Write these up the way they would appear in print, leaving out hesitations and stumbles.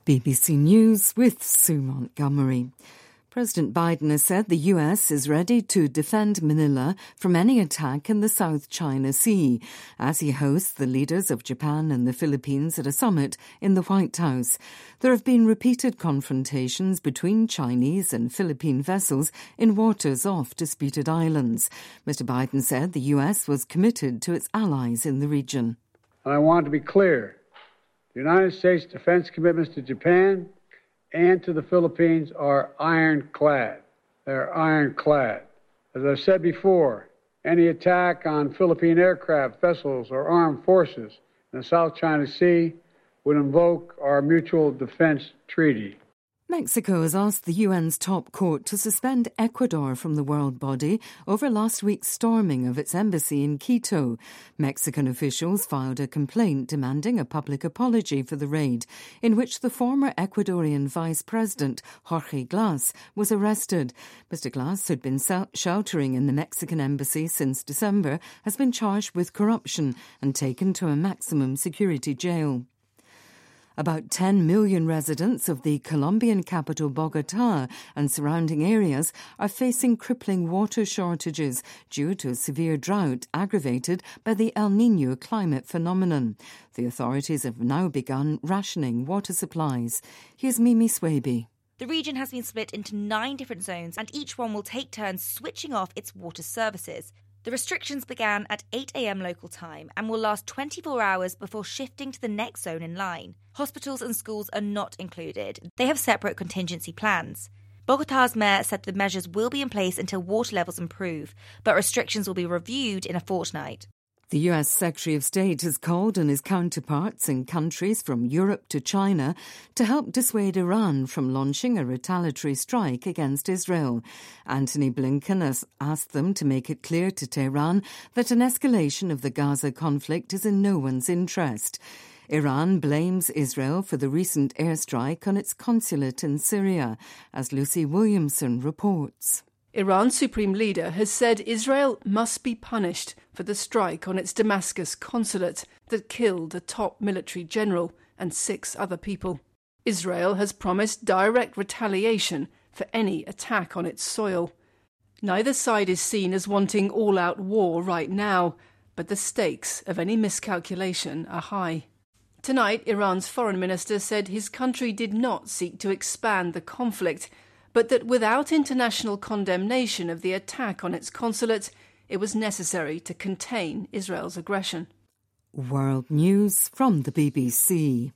BBC News with Sue Montgomery. President Biden has said the US is ready to defend Manila from any attack in the South China Sea as he hosts the leaders of Japan and the Philippines at a summit in the White House. There have been repeated confrontations between Chinese and Philippine vessels in waters off disputed islands. Mr. Biden said the US was committed to its allies in the region. I want to be clear. The United States defense commitments to Japan and to the Philippines are ironclad. They're ironclad. As I've said before, any attack on Philippine aircraft, vessels, or armed forces in the South China Sea would invoke our mutual defense treaty. Mexico has asked the UN's top court to suspend Ecuador from the world body over last week's storming of its embassy in Quito. Mexican officials filed a complaint demanding a public apology for the raid, in which the former Ecuadorian vice president, Jorge Glass, was arrested. Mr. Glass, who'd been sheltering in the Mexican embassy since December, has been charged with corruption and taken to a maximum security jail. About 10 million residents of the Colombian capital Bogotá and surrounding areas are facing crippling water shortages due to a severe drought aggravated by the El Niño climate phenomenon. The authorities have now begun rationing water supplies. Here's Mimi Swaby. The region has been split into 9 different zones, and each one will take turns switching off its water services. The restrictions began at 8 a.m. local time and will last 24 hours before shifting to the next zone in line. Hospitals and schools are not included. They have separate contingency plans. Bogotá's mayor said the measures will be in place until water levels improve, but restrictions will be reviewed in a fortnight. The US Secretary of State has called on his counterparts in countries from Europe to China to help dissuade Iran from launching a retaliatory strike against Israel. Antony Blinken has asked them to make it clear to Tehran that an escalation of the Gaza conflict is in no one's interest. Iran blames Israel for the recent airstrike on its consulate in Syria, as Lucy Williamson reports. Iran's supreme leader has said Israel must be punished for the strike on its Damascus consulate that killed a top military general and 6 other people. Israel has promised direct retaliation for any attack on its soil. Neither side is seen as wanting all-out war right now, but the stakes of any miscalculation are high. Tonight, Iran's foreign minister said his country did not seek to expand the conflict, but that without international condemnation of the attack on its consulate, it was necessary to contain Israel's aggression. World News from the BBC.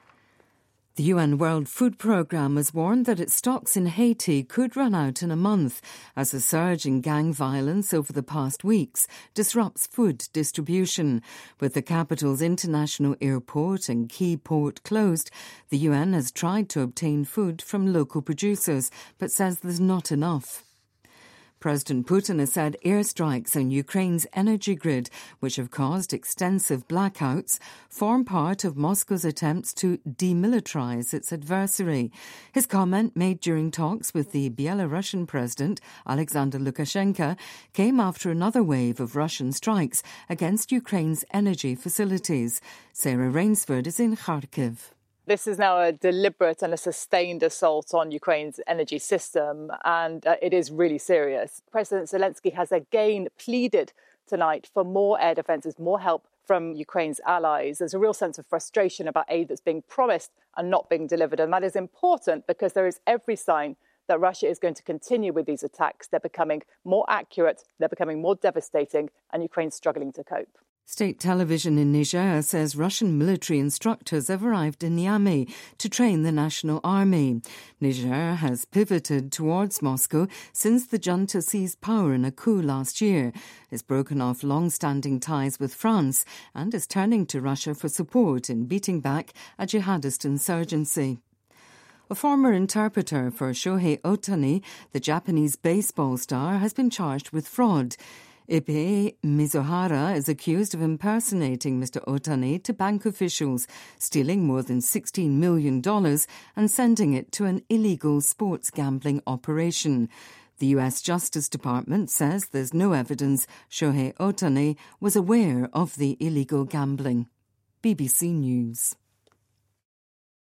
The UN World Food Programme has warned that its stocks in Haiti could run out in a month as a surge in gang violence over the past weeks disrupts food distribution. With the capital's international airport and key port closed, the UN has tried to obtain food from local producers but says there's not enough. President Putin has said airstrikes on Ukraine's energy grid, which have caused extensive blackouts, form part of Moscow's attempts to demilitarize its adversary. His comment, made during talks with the Belarusian president, Alexander Lukashenko, came after another wave of Russian strikes against Ukraine's energy facilities. Sarah Rainsford is in Kharkiv. This is now a deliberate and a sustained assault on Ukraine's energy system, and it is really serious. President Zelensky has again pleaded tonight for more air defences, more help from Ukraine's allies. There's a real sense of frustration about aid that's being promised and not being delivered, and that is important because there is every sign that Russia is going to continue with these attacks. They're becoming more accurate, they're becoming more devastating, and Ukraine's struggling to cope. State television in Niger says Russian military instructors have arrived in Niamey to train the national army. Niger has pivoted towards Moscow since the junta seized power in a coup last year, has broken off long-standing ties with France and is turning to Russia for support in beating back a jihadist insurgency. A former interpreter for Shohei Ohtani, the Japanese baseball star, has been charged with fraud. Ippei Mizuhara is accused of impersonating Mr. Ohtani to bank officials, stealing more than $16 million and sending it to an illegal sports gambling operation. The US Justice Department says there's no evidence Shohei Ohtani was aware of the illegal gambling. BBC News.